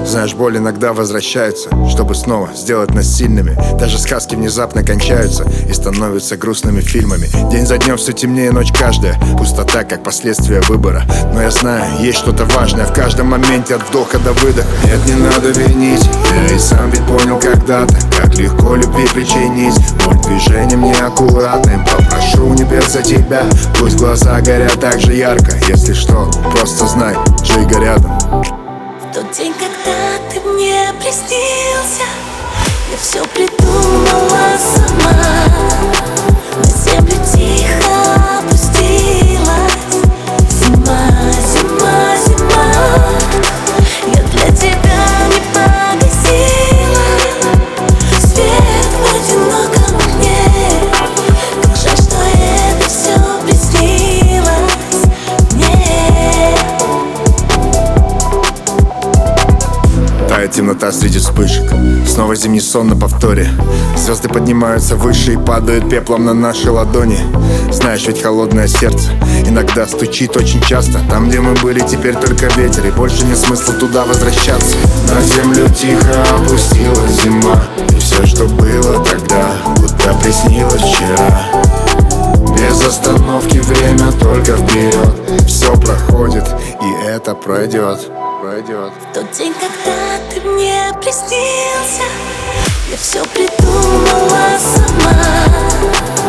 Знаешь, боль иногда возвращается, чтобы снова сделать нас сильными. Даже сказки внезапно кончаются и становятся грустными фильмами. День за днем все темнее, ночь каждая. Пустота, как последствие выбора. Но я знаю, есть что-то важное в каждом моменте, от вдоха до выдоха. Нет, не надо винить, я и сам ведь понял когда-то, как легко любви причинить боль движением неаккуратным. Попрошу небес за тебя, пусть глаза горят так же ярко. Если что, просто знай, Жига рядом. В тот день, когда ты мне приснился, я все придумала сама. На землю тихо опустилась зима, зима, зима. Я для тебя не погасила свет в одиноком окне. Как жаль, что это все приснилось мне. Тает темнота среди вспышек, снова зимний сон на повторе. Звезды поднимаются выше и падают пеплом на наши ладони. Знаешь, ведь холодное сердце иногда стучит очень часто. Там, где мы были, теперь только ветер, и больше нет смысла туда возвращаться. На землю тихо опустилась зима, и все, что было тогда, будто приснилось вчера. Без остановки время только вперед. Все проходит, и это пройдет. В тот день, когда ты мне приснился, я все придумала сама.